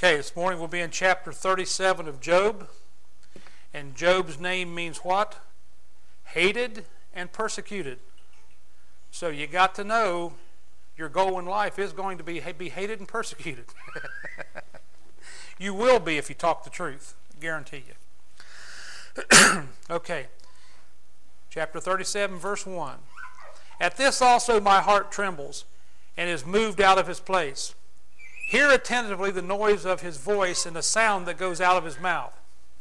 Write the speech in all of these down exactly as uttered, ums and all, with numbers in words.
Okay, this morning we'll be in chapter thirty-seven of Job. And Job's name means what? Hated and persecuted. So you got to know your goal in life is going to be, be hated and persecuted. You will be if you talk the truth. I guarantee you. Okay. Chapter thirty-seven, verse one. At this also my heart trembles, and is moved out of his place. Hear attentively the noise of his voice and the sound that goes out of his mouth.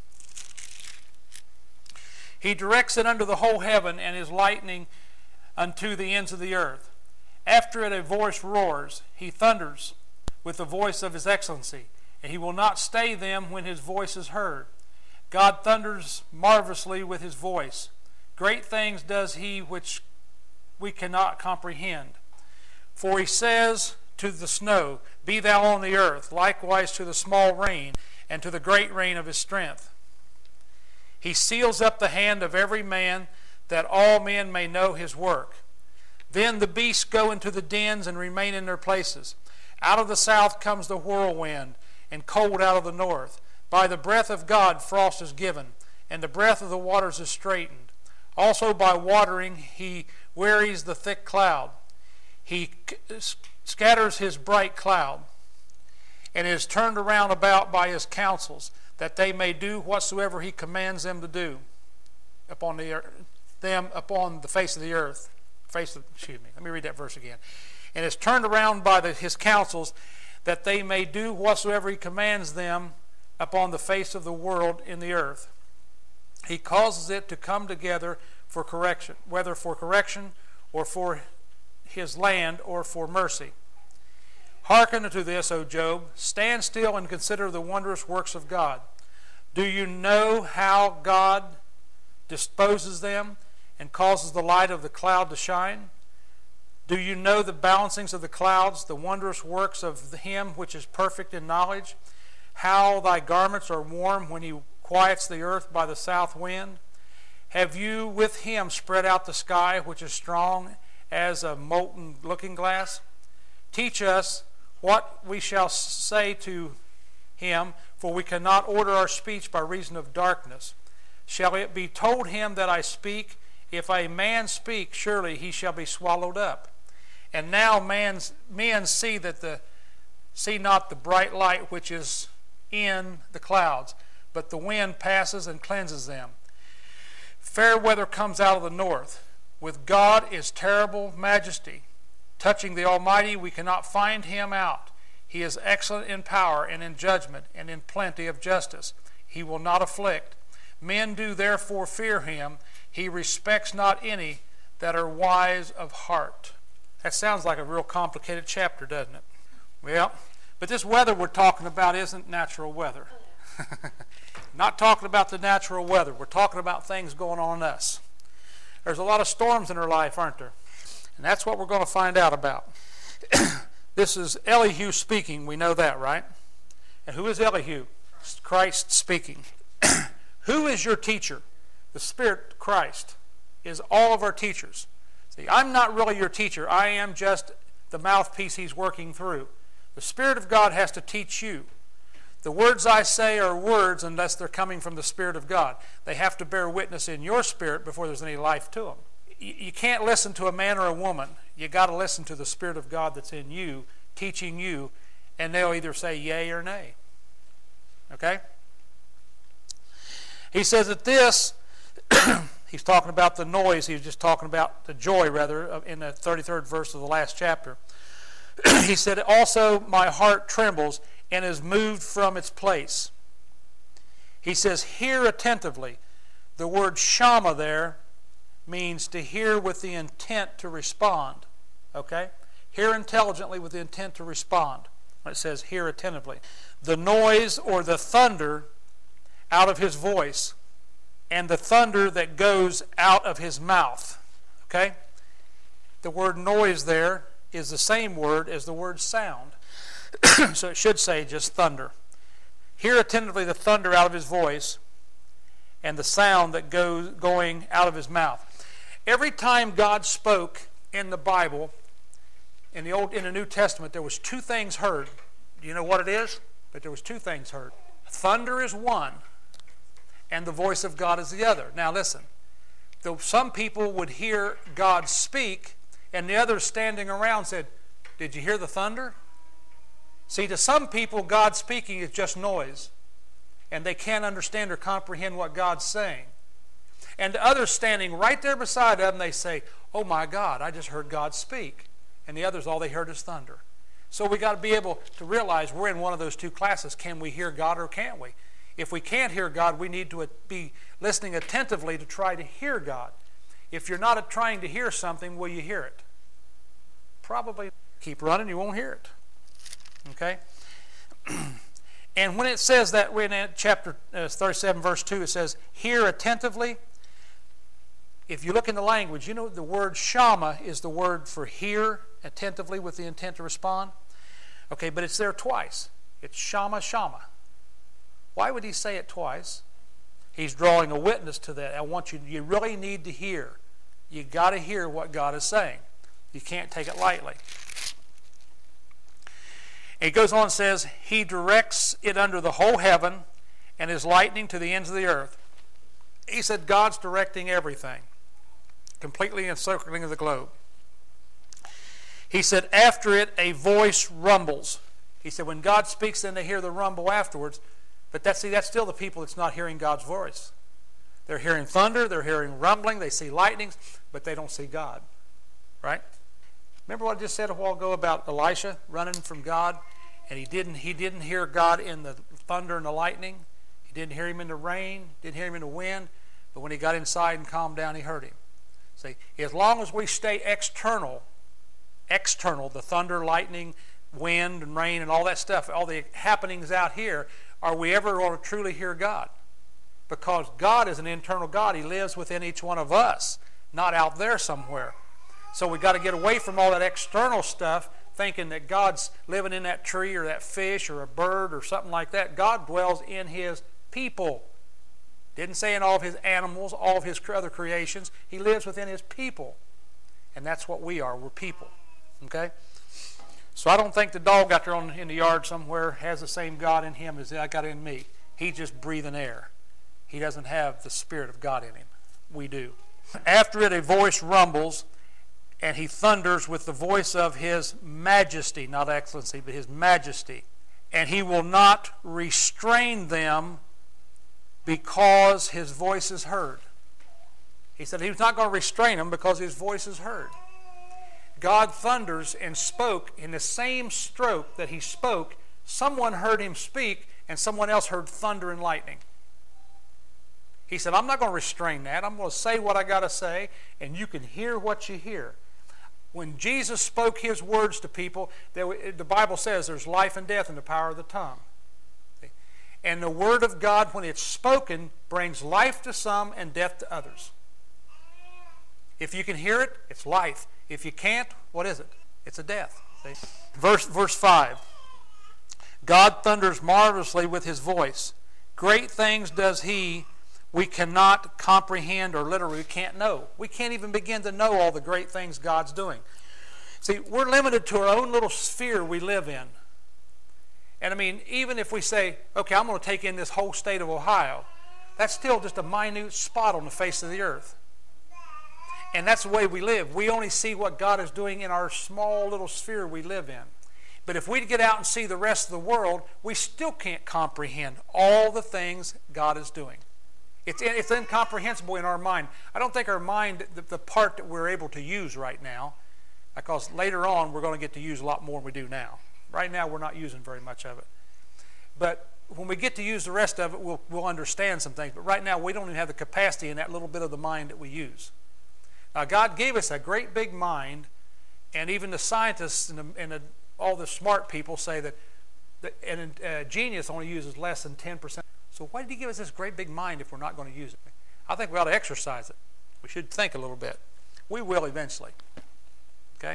He directs it unto the whole heaven, and his lightning unto the ends of the earth. After it a voice roars, he thunders with the voice of his excellency, and he will not stay them when his voice is heard. God thunders marvelously with his voice. Great things does he which we cannot comprehend. For he says to the snow, Be thou on the earth, likewise to the small rain, and to the great rain of his strength. He seals up the hand of every man, that all men may know his work. Then the beasts go into the dens and remain in their places. Out of the south comes the whirlwind, and cold out of the north. By the breath of God frost is given, and the breath of the waters is straitened. Also by watering he wearies the thick cloud. He scatters his bright cloud, and is turned around about by his counsels, that they may do whatsoever he commands them to do upon the earth, them upon the face of the earth. Face of, excuse me, let me read that verse again. And is turned around by the, his counsels, that they may do whatsoever he commands them upon the face of the world in the earth. He causes it to come together for correction, whether for correction or for his land or for mercy. Hearken unto this, O Job. Stand still and consider the wondrous works of God. Do you know how God disposes them and causes the light of the cloud to shine? Do you know the balancings of the clouds, the wondrous works of him which is perfect in knowledge? How thy garments are warm when he quiets the earth by the south wind? Have you with him spread out the sky, which is strong as a molten looking glass? Teach us what we shall say to him, for we cannot order our speech by reason of darkness. Shall it be told him that I speak? If a man speak, surely he shall be swallowed up. And now man's, men see that the see not the bright light which is in the clouds, but the wind passes and cleanses them. Fair weather comes out of the north. With God is terrible majesty. Touching the Almighty, we cannot find him out. He is excellent in power and in judgment and in plenty of justice. He will not afflict. Men do therefore fear him. He respects not any that are wise of heart. That sounds like a real complicated chapter, doesn't it? Well, but this weather we're talking about isn't natural weather. Not talking about the natural weather. We're talking about things going on in us. There's a lot of storms in our life, aren't there? And that's what we're going to find out about. This is Elihu speaking. We know that, right? And who is Elihu? Christ speaking. Who is your teacher? The Spirit, Christ, is all of our teachers. See, I'm not really your teacher. I am just the mouthpiece he's working through. The Spirit of God has to teach you. The words I say are words unless they're coming from the Spirit of God. They have to bear witness in your spirit before there's any life to them. You can't listen to a man or a woman. You got to listen to the Spirit of God that's in you, teaching you, and they'll either say yay or nay. Okay? He says that this, he's talking about the noise. He was just talking about the joy, rather, in the thirty-third verse of the last chapter. He said, also my heart trembles and is moved from its place. He says, hear attentively. The word shama there means to hear with the intent to respond. Okay? Hear intelligently with the intent to respond. When it says hear attentively. The noise or the thunder out of his voice and the thunder that goes out of his mouth. Okay? The word noise there is the same word as the word sound. So it should say just thunder. Hear attentively the thunder out of his voice and the sound that goes going out of his mouth. Every time God spoke in the Bible, in the Old, in the New Testament, there was two things heard. Do you know what it is? But there was two things heard. Thunder is one, and the voice of God is the other. Now listen, though some people would hear God speak, and the others standing around said, did you hear the thunder? See, to some people, God speaking is just noise, and they can't understand or comprehend what God's saying. And to others standing right there beside them, they say, oh my God, I just heard God speak. And the others, all they heard is thunder. So we got to be able to realize we're in one of those two classes. Can we hear God or can't we? If we can't hear God, we need to be listening attentively to try to hear God. If you're not trying to hear something, will you hear it? Probably. Keep running, you won't hear it. Okay? And when it says that, in chapter thirty-seven, verse two, it says, hear attentively. If you look in the language, you know the word shama is the word for hear attentively with the intent to respond. Okay, but it's there twice. It's shama, shama. Why would he say it twice? He's drawing a witness to that. I want you, you really need to hear. You got to hear what God is saying. You can't take it lightly. It goes on and says, he directs it under the whole heaven and is lightning to the ends of the earth. He said God's directing everything, completely encircling the globe. He said after it a voice rumbles. He said when God speaks, then they hear the rumble afterwards. But that's, see, that's still the people that's not hearing God's voice. They're hearing thunder, they're hearing rumbling, they see lightnings, but they don't see God. Right? Remember what I just said a while ago about Elisha running from God? And he didn't, he didn't hear God in the thunder and the lightning. He didn't hear him in the rain, didn't hear him in the wind. But when he got inside and calmed down, he heard him. See, as long as we stay external, external, the thunder, lightning, wind, and rain, and all that stuff, all the happenings out here, are we ever going to truly hear God? Because God is an internal God. He lives within each one of us, not out there somewhere. So we've got to get away from all that external stuff, thinking that God's living in that tree or that fish or a bird or something like that. God dwells in His people. Didn't say in all of His animals, all of His other creations. He lives within His people. And that's what we are. We're people. Okay? So I don't think the dog out there on, in the yard somewhere has the same God in him as I got in me. He's just breathing air. He doesn't have the Spirit of God in him. We do. After it a voice rumbles, and he thunders with the voice of his majesty, not excellency, but his majesty. And he will not restrain them because his voice is heard. He said he's not going to restrain them because his voice is heard. God thunders and spoke in the same stroke that he spoke. Someone heard him speak, and someone else heard thunder and lightning. He said, I'm not going to restrain that. I'm going to say what I got to say, and you can hear what you hear. When Jesus spoke his words to people, there, the Bible says there's life and death in the power of the tongue. And the word of God, when it's spoken, brings life to some and death to others. If you can hear it, it's life. If you can't, what is it? It's a death. See? Verse, verse five. God thunders marvelously with his voice. Great things does he we cannot comprehend, or literally we can't know. We can't even begin to know all the great things God's doing. See, we're limited to our own little sphere we live in. And I mean, even if we say, okay, I'm going to take in this whole state of Ohio, that's still just a minute spot on the face of the earth. And that's the way we live. We only see what God is doing in our small little sphere we live in. But if we get out and see the rest of the world, we still can't comprehend all the things God is doing. It's, it's incomprehensible in our mind. I don't think our mind, the, the part that we're able to use right now, because later on we're going to get to use a lot more than we do now. Right now we're not using very much of it. But when we get to use the rest of it, we'll, we'll understand some things. But right now we don't even have the capacity in that little bit of the mind that we use. Now God gave us a great big mind, and even the scientists and, the, and the, all the smart people say that, that and a genius only uses less than ten percent. So why did he give us this great big mind if we're not going to use it? I think we ought to exercise it. We should think a little bit. We will eventually. Okay?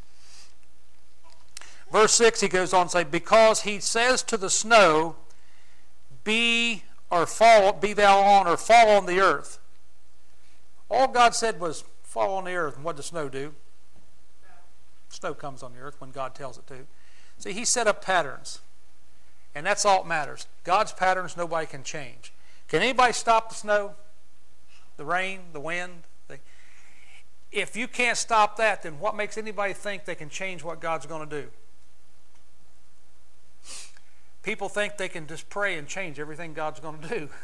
Verse six, he goes on to say, because he says to the snow, be or fall, be thou on or fall on the earth. All God said was fall on the earth. And what does snow do? Snow comes on the earth when God tells it to. See, he set up patterns. And that's all that matters. God's patterns nobody can change. Can anybody stop the snow, the rain, the wind? The... If you can't stop that, then what makes anybody think they can change what God's going to do? People think they can just pray and change everything God's going to do.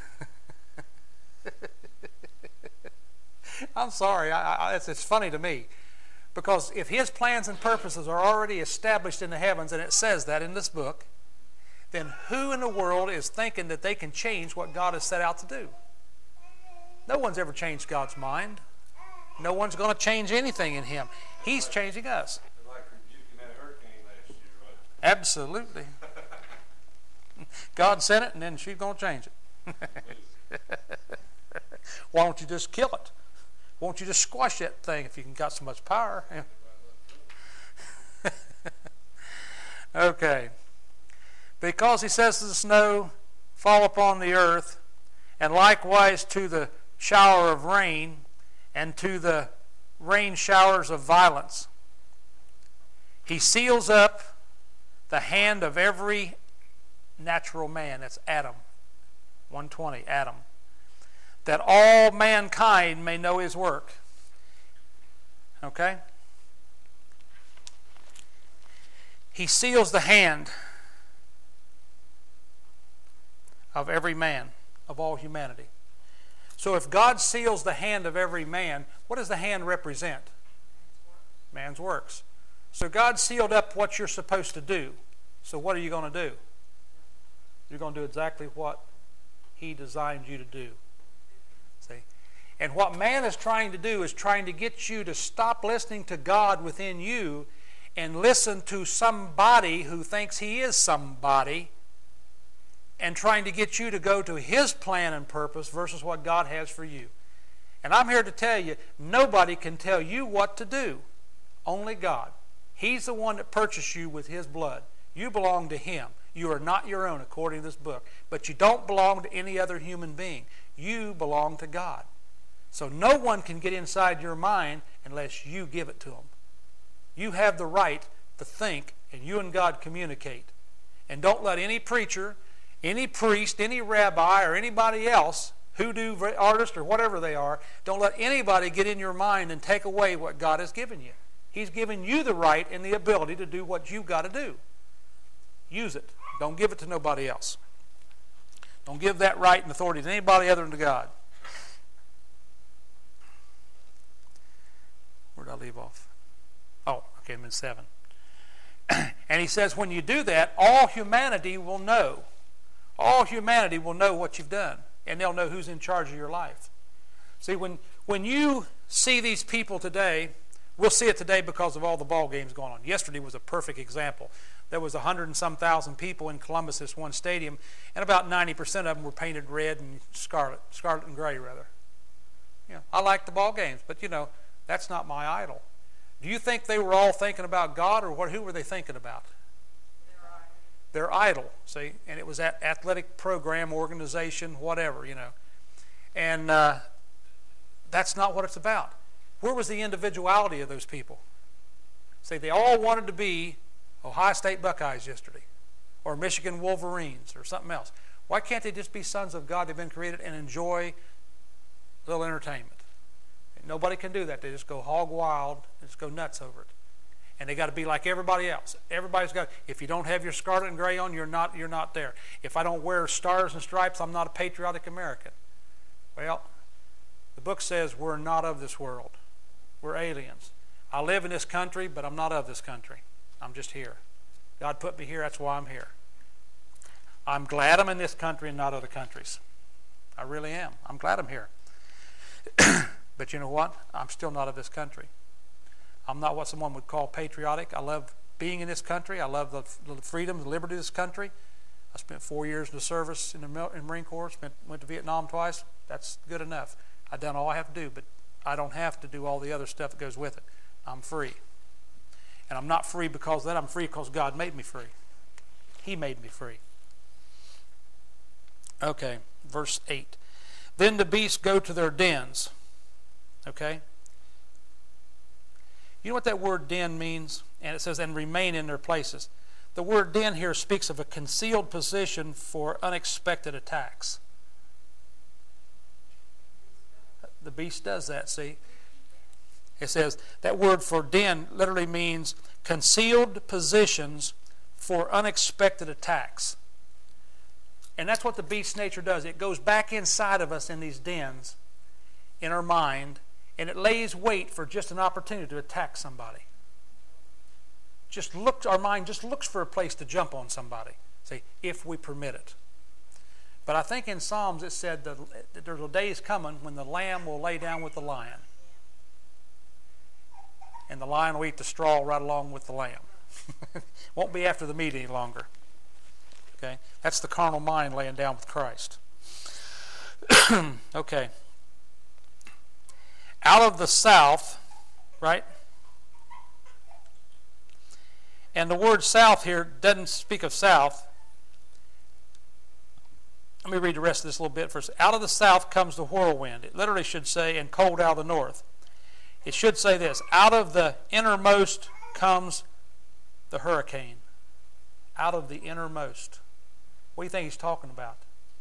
I'm sorry, I, I, it's, it's funny to me. Because if His plans and purposes are already established in the heavens, and it says that in this book, then who in the world is thinking that they can change what God has set out to do? No one's ever changed God's mind. No one's going to change anything in Him. He's changing us. Like rebuking that hurricane last year, right? Absolutely. God sent it, and then she's going to change it. Why don't you just kill it? Why don't you just squash that thing if you can got so much power? Okay. Because He says to the snow, fall upon the earth, and likewise to the shower of rain, and to the rain showers of violence. He seals up the hand of every natural man. That's Adam. one twenty, Adam. That all mankind may know his work. Okay? He seals the hand of every man, of all humanity. So if God seals the hand of every man, what does the hand represent? Man's works. So God sealed up what you're supposed to do. So what are you going to do? You're going to do exactly what He designed you to do. See? And what man is trying to do is trying to get you to stop listening to God within you and listen to somebody who thinks he is somebody, and trying to get you to go to his plan and purpose versus what God has for you. And I'm here to tell you, nobody can tell you what to do. Only God. He's the one that purchased you with His blood. You belong to Him. You are not your own according to this book. But you don't belong to any other human being. You belong to God. So no one can get inside your mind unless you give it to them. You have the right to think, and you and God communicate. And don't let any preacher, any priest, any rabbi, or anybody else, hoodoo artist or whatever they are, don't let anybody get in your mind and take away what God has given you. He's given you the right and the ability to do what you've got to do. Use it. Don't give it to nobody else. Don't give that right and authority to anybody other than to God. Where did I leave off? Oh, okay, I'm in seven. And he says, when you do that, all humanity will know. All humanity will know what you've done. And they'll know who's in charge of your life. See, when, when you see these people today, we'll see it today because of all the ball games going on. Yesterday was a perfect example. There was a hundred and some thousand people in Columbus, this one stadium, and about ninety percent of them were painted red and scarlet, scarlet and gray, rather. You know, I like the ball games, but, you know, that's not my idol. Do you think they were all thinking about God, or what? Who were they thinking about? Their idol, see? And it was that athletic program, organization, whatever, you know. And uh, that's not what it's about. Where was the individuality of those people? See, they all wanted to be Ohio State Buckeyes yesterday, or Michigan Wolverines, or something else. Why can't they just be sons of God? They've been created and enjoy a little entertainment. And nobody can do that. They just go hog wild and just go nuts over it. And they got to be like everybody else. Everybody's got. If you don't have your scarlet and gray on, you're not. You're not there. If I don't wear stars and stripes, I'm not a patriotic American. Well, the book says we're not of this world. We're aliens. I live in this country, but I'm not of this country. I'm just here. God put me here. That's why I'm here. I'm glad I'm in this country and not other countries. I really am. I'm glad I'm here. But you know what? I'm still not of this country. I'm not what someone would call patriotic. I love being in this country. I love the, the freedom, the liberty of this country. I spent four years in the service in the, in the Marine Corps. Spent, went to Vietnam twice. That's good enough. I've done all I have to do, but I don't have to do all the other stuff that goes with it. I'm free. And I'm not free because of that. I'm free because God made me free. He made me free. Okay, verse eight. Then the beasts go to their dens. Okay? You know what that word den means? And it says, and remain in their places. The word den here speaks of a concealed position for unexpected attacks. The beast does that, see? It says that word for den literally means concealed positions for unexpected attacks. And that's what the beast's nature does. It goes back inside of us in these dens, in our mind, and it lays wait for just an opportunity to attack somebody. Just looks, our mind just looks for a place to jump on somebody, say, if we permit it. But I think in Psalms it said that there's a day is coming when the lamb will lay down with the lion. And the lion will eat the straw right along with the lamb. Won't be after the meat any longer. Okay? That's the carnal mind laying down with Christ. Okay. Out of the south, right? And the word south here doesn't speak of south. Let me read the rest of this a little bit first. Out of the south comes the whirlwind. It literally should say, and cold out of the north. It should say this, out of the innermost comes the hurricane. Out of the innermost. What do you think he's talking about?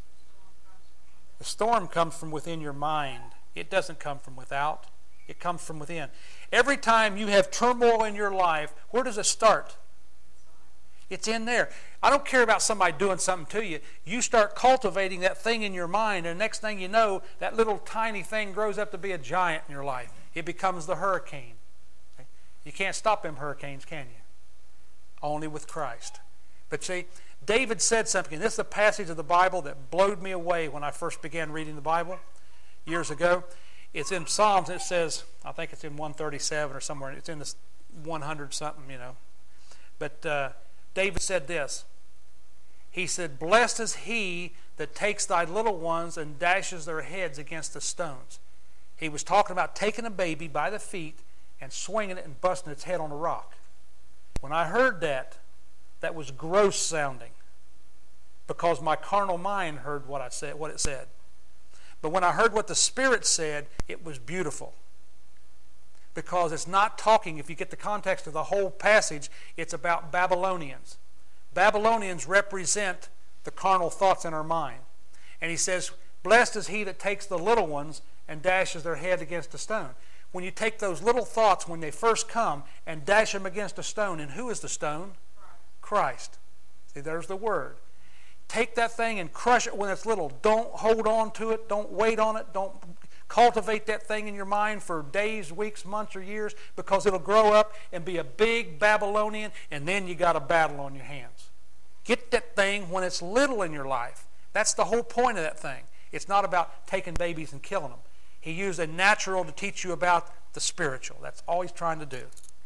The storm comes from within your mind. It doesn't come from without. It comes from within. Every time you have turmoil in your life, where does it start? It's in there. I don't care about somebody doing something to you. You start cultivating that thing in your mind, and the next thing you know, that little tiny thing grows up to be a giant in your life. It becomes the hurricane. You can't stop them hurricanes, can you? Only with Christ. But see, David said something, and this is a passage of the Bible that blowed me away when I first began reading the Bible years ago. It's in Psalms, and it says, I think it's in one thirty-seven or somewhere. It's in this one hundred something, you know. But uh, David said this. He said, blessed is he that takes thy little ones and dashes their heads against the stones. He was talking about taking a baby by the feet and swinging it and busting its head on a rock. When I heard that, that was gross sounding because my carnal mind heard what I said, what it said. But when I heard what the Spirit said, it was beautiful. Because it's not talking, if you get the context of the whole passage, it's about Babylonians. Babylonians represent the carnal thoughts in our mind. And he says, blessed is he that takes the little ones and dashes their head against a stone. When you take those little thoughts when they first come and dash them against a stone, and who is the stone? Christ. See, there's the word. Take that thing and crush it when it's little. Don't hold on to it. Don't wait on it. Don't cultivate that thing in your mind for days, weeks, months, or years, because it'll grow up and be a big Babylonian, and then you got a battle on your hands. Get that thing when it's little in your life. That's the whole point of that thing. It's not about taking babies and killing them. He used a natural to teach you about the spiritual. That's all he's trying to do.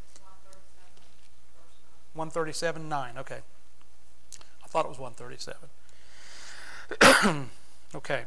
one thirty-seven, nine. Okay. I thought it was one thirty-seven. Okay.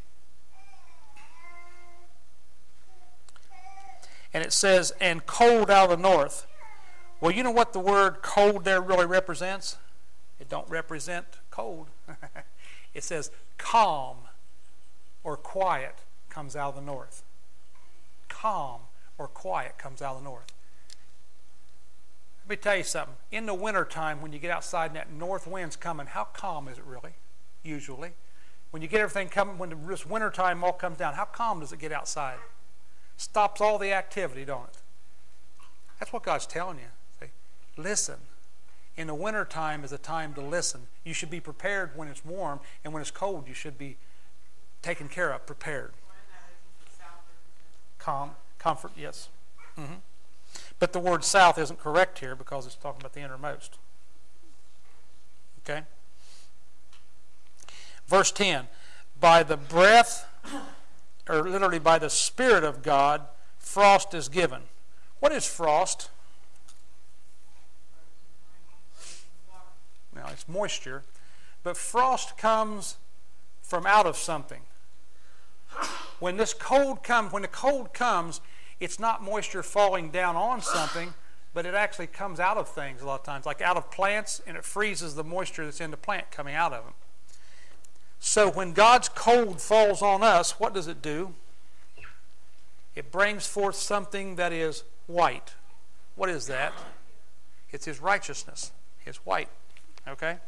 And it says, and cold out of the north. Well, you know what the word cold there really represents? It don't represent cold. It says calm or quiet comes out of the north. Calm or quiet comes out of the north. Let me tell you something. In the wintertime, when you get outside and that north wind's coming, how calm is it really, usually? When you get everything coming, when this wintertime all comes down, how calm does it get outside? Stops all the activity, don't it? That's what God's telling you. See? Listen. In the wintertime is a time to listen. You should be prepared when it's warm, and when it's cold, you should be taken care of, prepared. Calm, comfort, yes. Mm-hmm. But the word south isn't correct here because it's talking about the innermost. Okay? Verse ten. By the breath, or literally by the Spirit of God, frost is given. What is frost? Now, it's moisture. But frost comes from out of something. When this cold comes, when the cold comes, it's not moisture falling down on something, but it actually comes out of things a lot of times, like out of plants, and it freezes the moisture that's in the plant coming out of them. So when God's cold falls on us, what does it do? It brings forth something that is white. What is that? It's His righteousness, His white. Okay?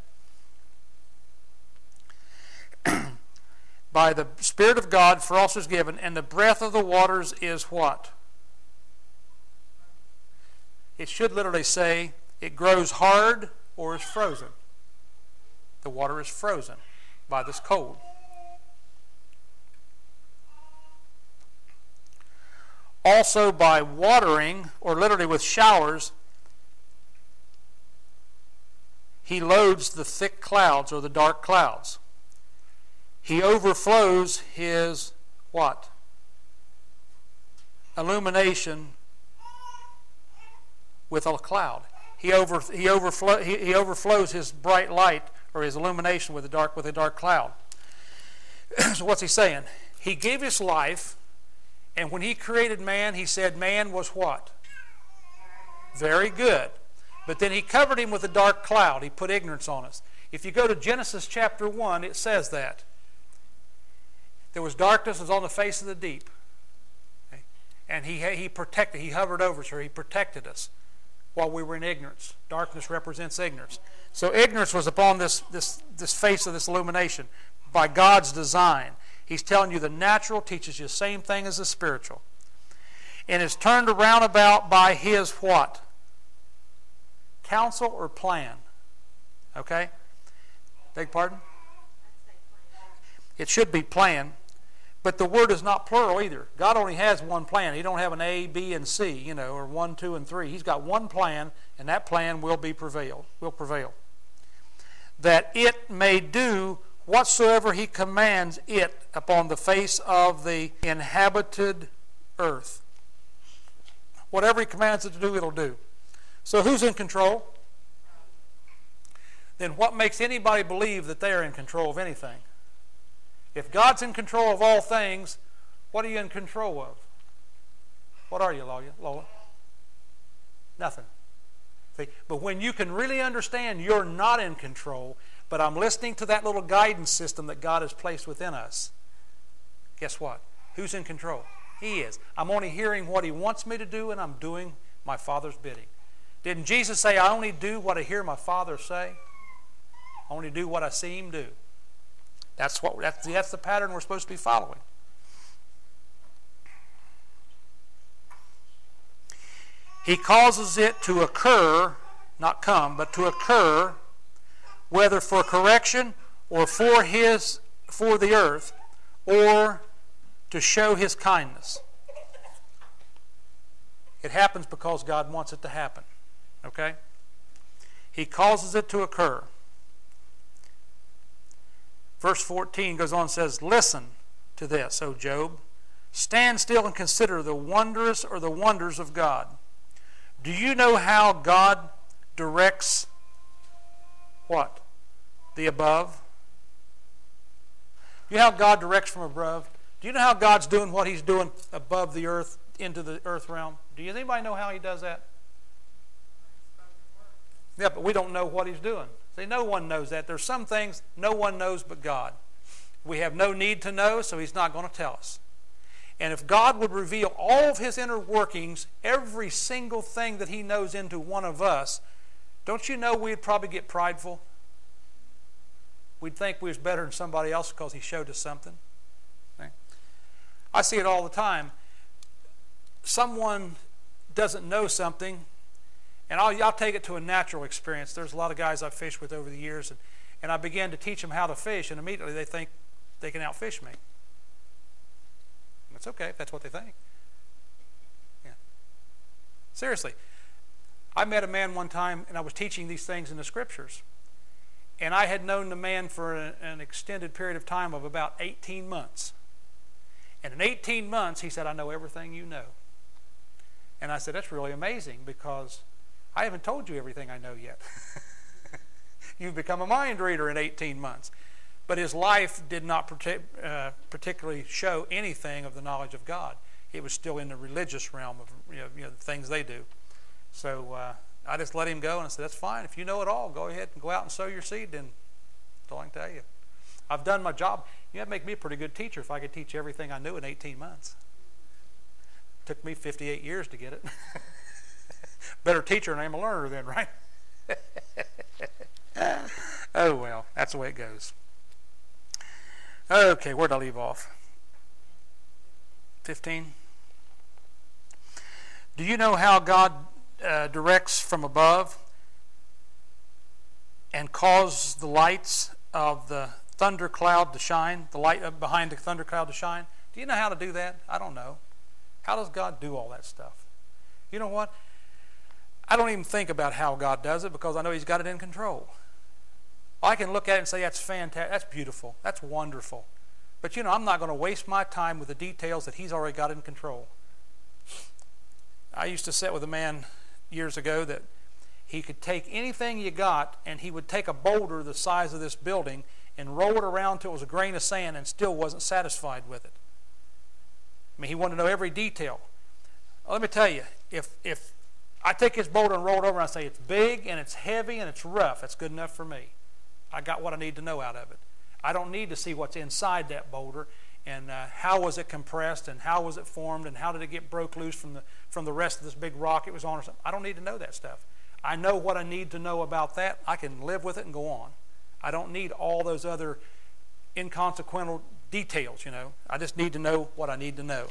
By the Spirit of God, frost is given, and the breath of the waters is what? It should literally say, it grows hard or is frozen. The water is frozen by this cold. Also by watering, or literally with showers, he loads the thick clouds or the dark clouds. He overflows his what? Illumination with a cloud. He over he overflow he, he overflows his bright light or his illumination with a dark with a dark cloud. So what's he saying? He gave his life, and when he created man, he said man was what? Very good. But then he covered him with a dark cloud. He put ignorance on us. If you go to Genesis chapter one, it says that. There was darkness was on the face of the deep. Okay? And he, he protected, he hovered over us, or he protected us while we were in ignorance. Darkness represents ignorance. So ignorance was upon this, this, this face of this illumination by God's design. He's telling you the natural teaches you the same thing as the spiritual. And is turned around about by his what? Counsel or plan? Okay? Beg pardon? It should be plan. But the word is not plural either. God only has one plan. He don't have an A, B, and C, you know, or one, two, and three. He's got one plan, and that plan will be prevail, will prevail. That it may do whatsoever he commands it upon the face of the inhabited earth. Whatever he commands it to do, it'll do. So who's in control? Then what makes anybody believe that they are in control of anything? If God's in control of all things, what are you in control of? What are you, Lola? Nothing. See? But when you can really understand you're not in control, but I'm listening to that little guidance system that God has placed within us, guess what? Who's in control? He is. I'm only hearing what He wants me to do, and I'm doing my Father's bidding. Didn't Jesus say, I only do what I hear my Father say? I only do what I see Him do. That's what that's, that's the pattern we're supposed to be following. He causes it to occur, not come, but to occur, whether for correction or for his for the earth, or to show His kindness. It happens because God wants it to happen. Okay? He causes it to occur. Verse fourteen goes on and says, listen to this, O Job. Stand still and consider the wondrous or the wonders of God. Do you know how God directs what? The above? Do you know how God directs from above? Do you know how God's doing what He's doing above the earth into the earth realm? Do you anybody know how He does that? Yeah, but we don't know what He's doing. See, no one knows that. There's some things no one knows but God. We have no need to know, so He's not going to tell us. And if God would reveal all of His inner workings, every single thing that He knows into one of us, don't you know we'd probably get prideful? We'd think we was better than somebody else because He showed us something. Okay? I see it all the time. Someone doesn't know something, and I'll, I'll take it to a natural experience. There's a lot of guys I've fished with over the years, and, and I began to teach them how to fish, and immediately they think they can outfish me. That's okay if that's what they think. Yeah. Seriously. I met a man one time, and I was teaching these things in the Scriptures. And I had known the man for a, an extended period of time of about eighteen months. And in eighteen months, he said, I know everything you know. And I said, that's really amazing, because I haven't told you everything I know yet. You've become a mind reader in eighteen months. But his life did not partic- uh, particularly show anything of the knowledge of God. It was still in the religious realm of you know, you know, the things they do. So uh, I just let him go, and I said, that's fine. If you know it all, go ahead and go out and sow your seed, then that's all I can tell you. I've done my job. You have to make me a pretty good teacher if I could teach everything I knew in eighteen months. It took me fifty-eight years to get it. Better teacher than I am a learner then, right? Oh, well, that's the way it goes. Okay, where'd I leave off? fifteen. Do you know how God uh, directs from above and causes the lights of the thunder cloud to shine, the light behind the thunder cloud to shine? Do you know how to do that? I don't know. How does God do all that stuff? You know what? I don't even think about how God does it because I know He's got it in control. I can look at it and say, that's fantastic, that's beautiful, that's wonderful. But you know, I'm not going to waste my time with the details that He's already got in control. I used to sit with a man years ago that he could take anything you got and he would take a boulder the size of this building and roll it around till it was a grain of sand and still wasn't satisfied with it. I mean, he wanted to know every detail. Well, let me tell you, if, if I take this boulder and roll it over and I say it's big and it's heavy and it's rough, that's good enough for me. I got what I need to know out of it. I don't need to see what's inside that boulder and uh, how was it compressed and how was it formed and how did it get broke loose from the from the rest of this big rock it was on or something. I don't need to know that stuff. I know what I need to know about that. I can live with it and go on. I don't need all those other inconsequential details, you know. I just need to know what I need to know.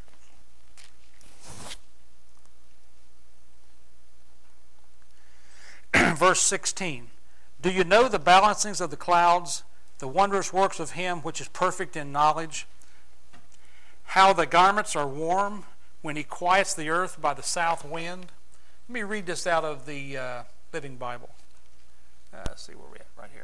Verse sixteen. Do you know the balancings of the clouds, the wondrous works of Him which is perfect in knowledge? How the garments are warm when He quiets the earth by the south wind? Let me read this out of the uh, Living Bible. Uh, let's see where we're at right here.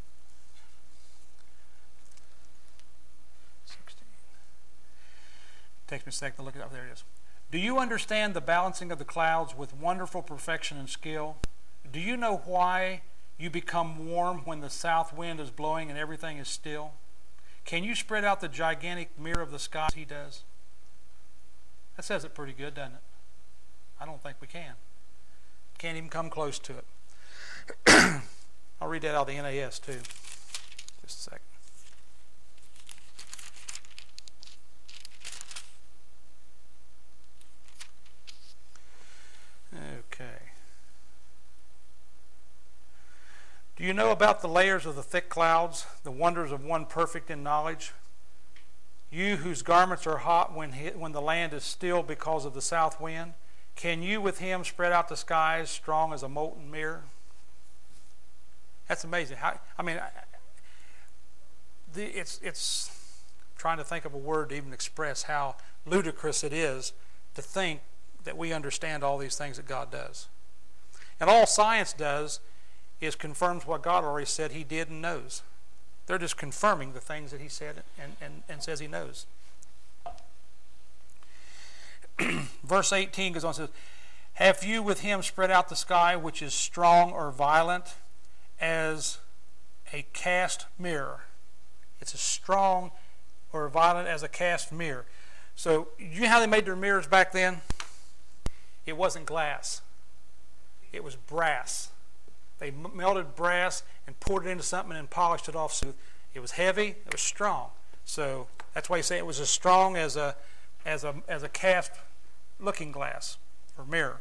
sixteen. Takes me a second to look it up. There it is. Do you understand the balancing of the clouds with wonderful perfection and skill? Do you know why you become warm when the south wind is blowing and everything is still? Can you spread out the gigantic mirror of the sky as He does? That says it pretty good, doesn't it? I don't think we can. Can't even come close to it. I'll read that out of the N A S too. Just a second. Okay. Do you know about the layers of the thick clouds, the wonders of one perfect in knowledge? You whose garments are hot when, he, when the land is still because of the south wind, can you with Him spread out the skies strong as a molten mirror? That's amazing. How, I mean, I, the, it's, it's I'm trying to think of a word to even express how ludicrous it is to think that we understand all these things that God does. And all science does is confirms what God already said He did and knows. They're just confirming the things that He said and, and, and says He knows. Verse eighteen goes on and says, have you with Him spread out the sky which is strong or violent as a cast mirror? It's as strong or violent as a cast mirror. So you know how they made their mirrors back then? It wasn't glass. It was brass. They melted brass and poured it into something and polished it off smooth. It was heavy. It was strong. So that's why you say it was as strong as a as a as a cast looking glass or mirror.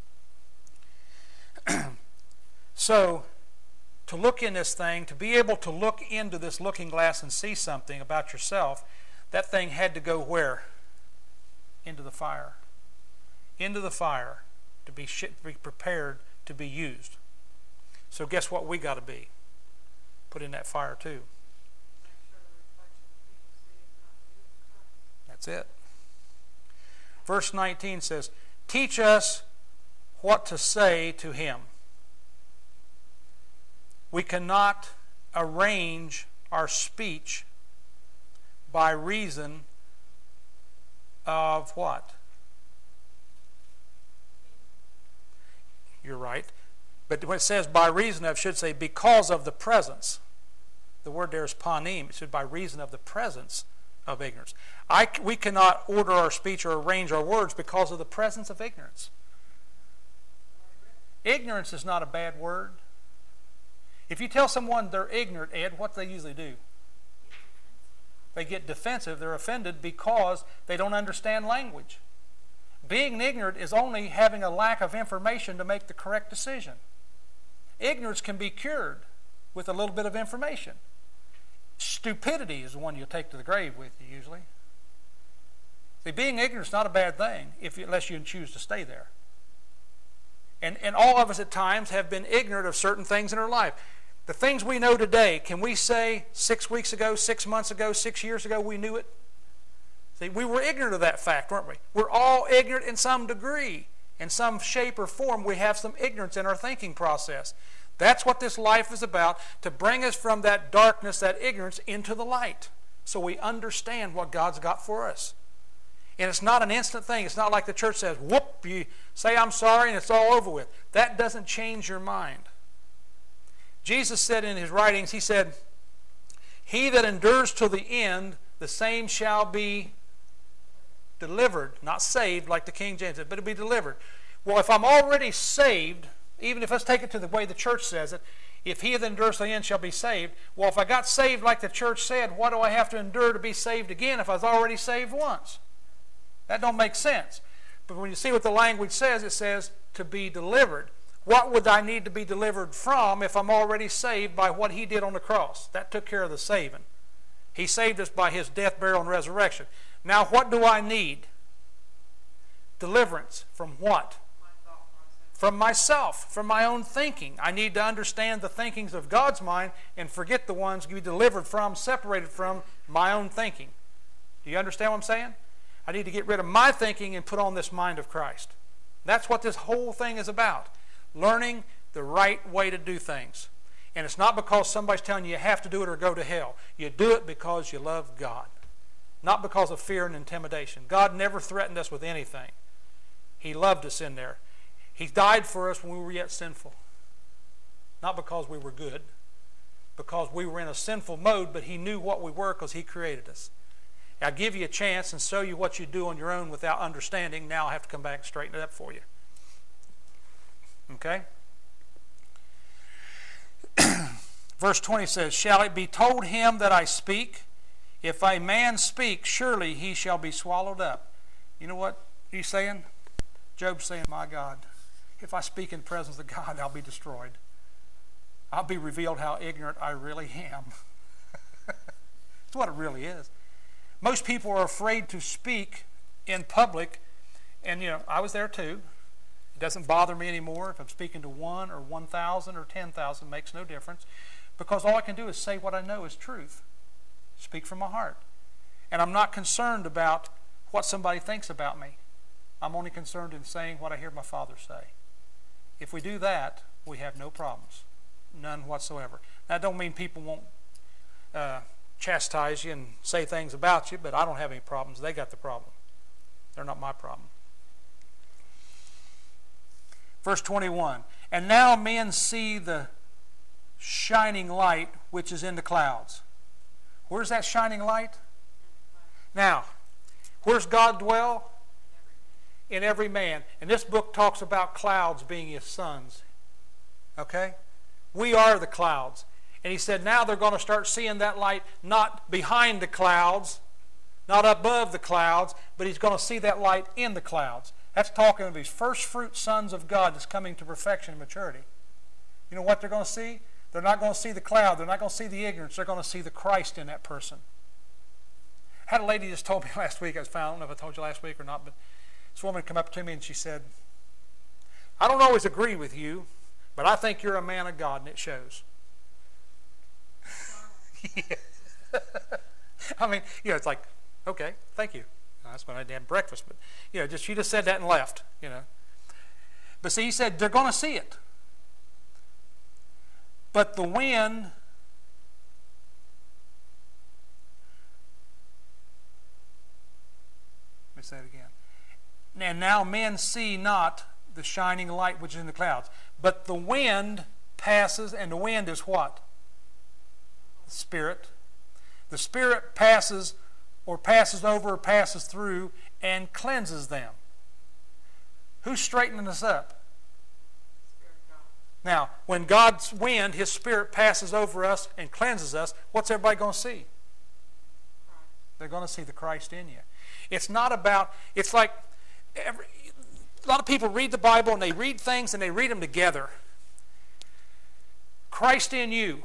So to look in this thing, to be able to look into this looking glass and see something about yourself, that thing had to go where? Into the fire. Into the fire to be, sh- to be prepared to be used. So guess what we got to be? Put in that fire too. That's it. Verse nineteen says, teach us what to say to Him. We cannot arrange our speech by reason of what? You're right. But when it says by reason of, it should say because of the presence. The word there is panim. It should by reason of the presence of ignorance. I, we cannot order our speech or arrange our words because of the presence of ignorance. Ignorance is not a bad word. If you tell someone they're ignorant, Ed, what do they usually do? They get defensive. They're offended because they don't understand language. Being ignorant is only having a lack of information to make the correct decision. Ignorance can be cured with a little bit of information. Stupidity is the one you'll take to the grave with you usually. See, being ignorant is not a bad thing if you, unless you choose to stay there. And, and all of us at times have been ignorant of certain things in our life. The things we know today, can we say six weeks ago, six months ago, six years ago we knew it? See, we were ignorant of that fact, weren't we? We're all ignorant in some degree. In some shape or form, we have some ignorance in our thinking process. That's what this life is about, to bring us from that darkness, that ignorance, into the light, so we understand what God's got for us. And it's not an instant thing. It's not like the church says, whoop, you say I'm sorry and it's all over with. That doesn't change your mind. Jesus said in his writings, he said, he that endures till the end, the same shall be delivered. Not saved like the King James said, but it'll be delivered. Well, if I'm already saved, even if let's take it to the way the church says it, if he that endures to the end shall be saved. Well, if I got saved like the church said, what do I have to endure to be saved again if I was already saved once? That don't make sense. But when you see what the language says, it says to be delivered. What would I need to be delivered from if I'm already saved by what he did on the cross? That took care of the saving. He saved us by his death, burial, and resurrection. Now what do I need? Deliverance from what? From myself, from my own thinking. I need to understand the thinkings of God's mind and forget the ones to be delivered from, separated from my own thinking. Do you understand what I'm saying? I need to get rid of my thinking and put on this mind of Christ. That's what this whole thing is about. Learning the right way to do things. And it's not because somebody's telling you you have to do it or go to hell. You do it because you love God. Not because of fear and intimidation. God never threatened us with anything. He loved us in there. He died for us when we were yet sinful. Not because we were good. Because we were in a sinful mode, but he knew what we were because he created us. I'll give you a chance and show you what you do on your own without understanding. Now I have to come back and straighten it up for you. Okay? Verse twenty says, shall it be told him that I speak? If a man speak, surely he shall be swallowed up. You know what he's saying? Job's saying, my God, if I speak in the presence of God, I'll be destroyed. I'll be revealed how ignorant I really am. That's what it really is. Most people are afraid to speak in public, and you know, I was there too. It doesn't bother me anymore if I'm speaking to one or one thousand or ten thousand, makes no difference, because all I can do is say what I know is truth. Speak from my heart. And I'm not concerned about what somebody thinks about me. I'm only concerned in saying what I hear my Father say. If we do that, we have no problems. None whatsoever. That don't mean people won't uh, chastise you and say things about you, but I don't have any problems. They got the problem. They're not my problem. Verse twenty-one, and now men see the shining light which is in the clouds. Where's that shining light? Now, where's God dwell? In every man. And this book talks about clouds being his sons. Okay? We are the clouds. And he said now they're going to start seeing that light not behind the clouds, not above the clouds, but he's going to see that light in the clouds. That's talking of these first fruit sons of God that's coming to perfection and maturity. You know what they're going to see? They're not going to see the cloud. They're not going to see the ignorance. They're going to see the Christ in that person. I had a lady just told me last week, I was found, I don't know if I told you last week or not, but this woman come up to me and she said, I don't always agree with you, but I think you're a man of God, and it shows. Yeah. I mean, you know, it's like, okay, thank you. That's when I had breakfast, but you know, just she just said that and left, you know. But see, he said they're going to see it. But the wind, let me say it again. And now men see not the shining light which is in the clouds, but the wind passes, and the wind is what? The Spirit. The Spirit passes or passes over or passes through and cleanses them. Who's straightening us up? Now, when God's wind, his Spirit passes over us and cleanses us, what's everybody going to see? They're going to see the Christ in you. It's not about, it's like, every, a lot of people read the Bible and they read things and they read them together. Christ in you,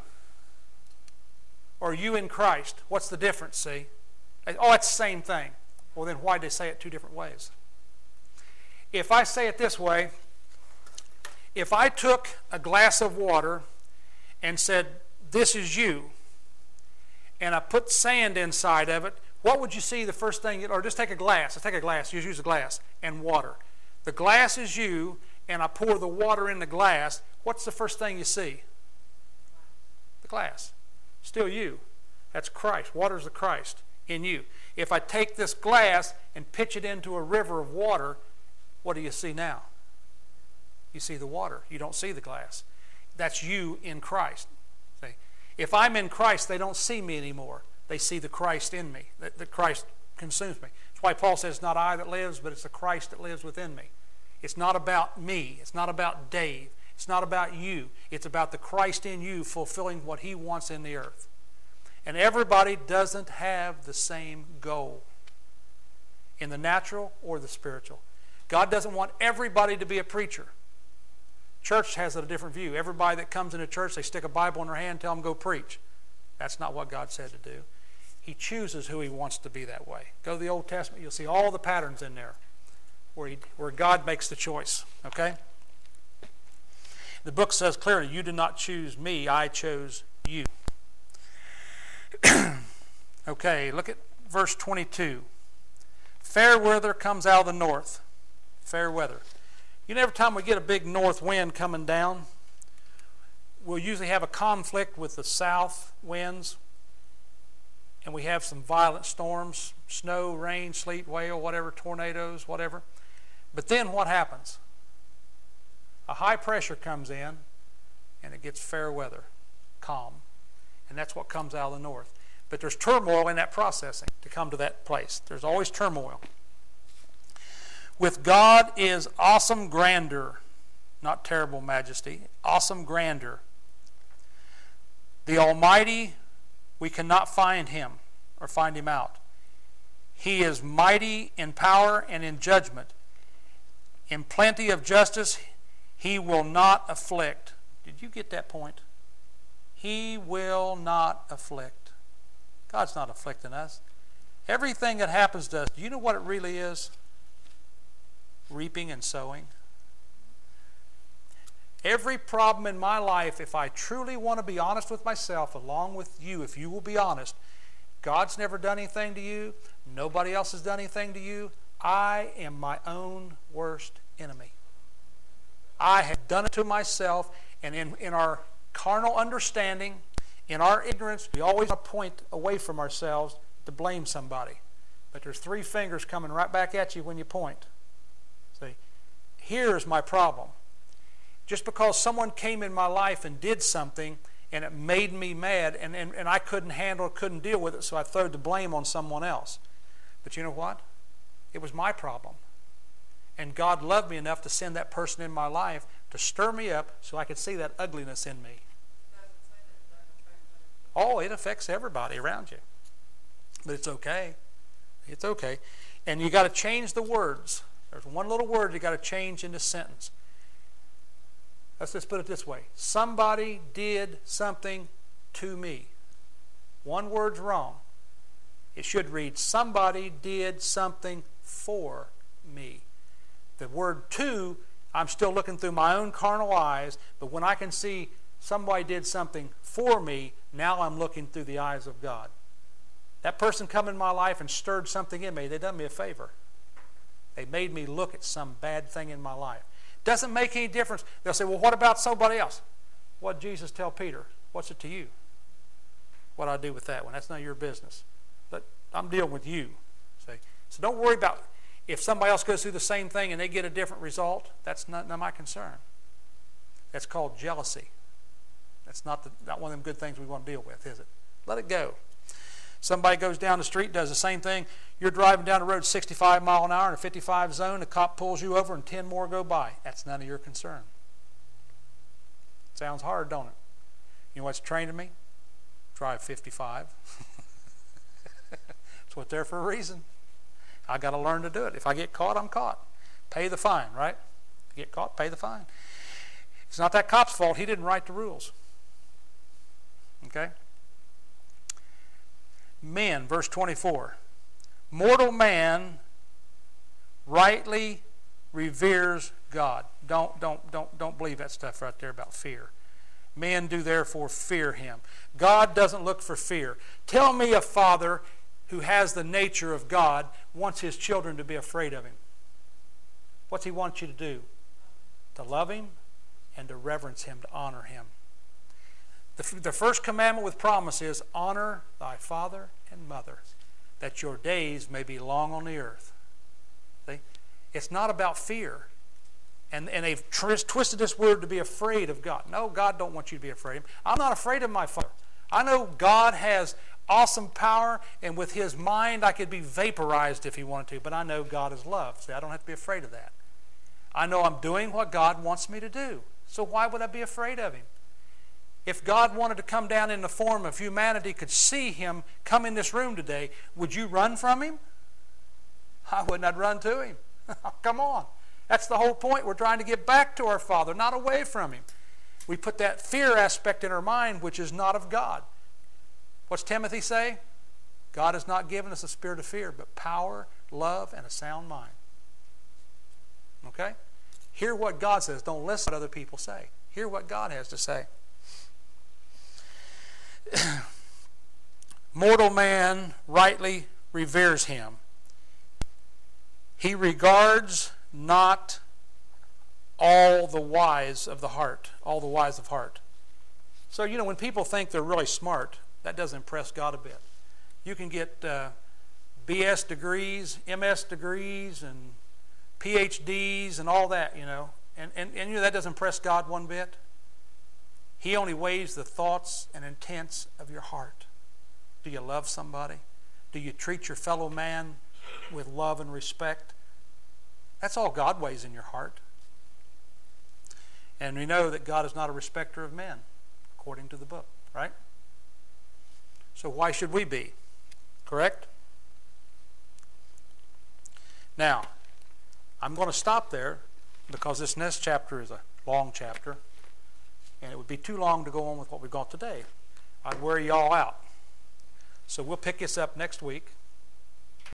or you in Christ. What's the difference, see? Oh, it's the same thing. Well, then why did they say it two different ways? If I say it this way, if I took a glass of water and said, this is you, and I put sand inside of it, what would you see the first thing? Or just take a glass. Let's take a glass. Just use a glass and water. The glass is you, and I pour the water in the glass. What's the first thing you see? The glass. Still you. That's Christ. Water's the Christ in you. If I take this glass and pitch it into a river of water, what do you see now? You see the water. You don't see the glass. That's you in Christ. See? If I'm in Christ, they don't see me anymore. They see the Christ in me, that, that Christ consumes me. That's why Paul says, it's not I that lives, but it's the Christ that lives within me. It's not about me. It's not about Dave. It's not about you. It's about the Christ in you fulfilling what he wants in the earth. And everybody doesn't have the same goal in the natural or the spiritual. God doesn't want everybody to be a preacher. Church has a different view. Everybody that comes into church, they stick a Bible in their hand, tell them go preach. That's not what God said to do. He chooses who he wants to be that way. Go to the Old Testament, you'll see all the patterns in there where, he, where God makes the choice. Okay? The book says clearly, you did not choose me, I chose you. Okay, look at verse twenty-two. Fair weather comes out of the north. Fair weather. You know, every time we get a big north wind coming down, we'll usually have a conflict with the south winds, and we have some violent storms, snow, rain, sleet, hail, whatever, tornadoes, whatever. But then what happens? A high pressure comes in, and it gets fair weather, calm. And that's what comes out of the north. But there's turmoil in that processing to come to that place. There's always turmoil. With God is awesome grandeur, not terrible majesty, awesome grandeur. The Almighty, we cannot find him or find him out. He is mighty in power and in judgment. In plenty of justice, he will not afflict. Did you get that point? He will not afflict. God's not afflicting us. Everything that happens to us, do you know what it really is? Reaping and sowing. Every problem in my life, if I truly want to be honest with myself, along with you, if you will be honest, God's never done anything to you. Nobody else has done anything to you. I am my own worst enemy. I have done it to myself, and in, in our carnal understanding, in our ignorance, we always want to point away from ourselves to blame somebody. But there's three fingers coming right back at you when you point. See, here's my problem. Just because someone came in my life and did something and it made me mad and, and, and I couldn't handle it, couldn't deal with it, so I threw the blame on someone else. But you know what? It was my problem. And God loved me enough to send that person in my life to stir me up so I could see that ugliness in me. Oh, it affects everybody around you. But it's okay. It's okay. And you got to change the words. There's one little word you got to change in this sentence. Let's just put it this way. Somebody did something to me. One word's wrong. It should read, somebody did something for me. The word to, I'm still looking through my own carnal eyes, but when I can see somebody did something for me, now I'm looking through the eyes of God. That person come in my life and stirred something in me. They done me a favor. They made me look at some bad thing in my life. Doesn't make any difference. They'll say, well, what about somebody else? What did Jesus tell Peter? What's it to you? What do I do with that one? That's not your business. But I'm dealing with you. See? So don't worry about if somebody else goes through the same thing and they get a different result. That's not, not my concern. That's called jealousy. That's not, the, not one of them good things we want to deal with, is it? Let it go. Somebody goes down the street, does the same thing. You're driving down the road sixty-five mile an hour in a fifty-five zone. A cop pulls you over and ten more go by. That's none of your concern. Sounds hard, don't it? You know what's trained me? Drive fifty-five. It's what they're for a reason. I got to learn to do it. If I get caught, I'm caught. Pay the fine, right? If you get caught, pay the fine. It's not that cop's fault. He didn't write the rules. Okay? Men, verse twenty-four. Mortal man rightly reveres God. Don't, don't, don't, don't believe that stuff right there about fear. Men do therefore fear him. God doesn't look for fear. Tell me a father who has the nature of God wants his children to be afraid of him. What's he want you to do? To love him and to reverence him, to honor him. The, the first commandment with promise is, honor thy father and mother, that your days may be long on the earth. See? It's not about fear. And, and they've twisted this word to be afraid of God. No, God don't want you to be afraid of him. I'm not afraid of my Father. I know God has awesome power, and with his mind I could be vaporized if he wanted to, but I know God is love. See, I don't have to be afraid of that. I know I'm doing what God wants me to do. So why would I be afraid of him? If God wanted to come down in the form of humanity, could see him come in this room today, would you run from him? I wouldn't. I'd run to him. Come on. That's the whole point. We're trying to get back to our Father, not away from him. We put that fear aspect in our mind, which is not of God. What's Timothy say? God has not given us a spirit of fear, but power, love, and a sound mind. Okay? Hear what God says. Don't listen to what other people say. Hear what God has to say. Mortal man rightly reveres him. He regards not all the wise of the heart, all the wise of heart. So, you know, when people think they're really smart, that doesn't impress God a bit. You can get uh, B S degrees, M S degrees, and P H Ds and all that, you know. And, and, and you know, that doesn't impress God one bit. He only weighs the thoughts and intents of your heart. Do you love somebody? Do you treat your fellow man with love and respect? That's all God weighs in your heart. And we know that God is not a respecter of men, according to the book, right? So why should we be? Correct? Now, I'm going to stop there because this next chapter is a long chapter, and it would be too long to go on with what we've got today. I'd wear you all out. So we'll pick this up next week.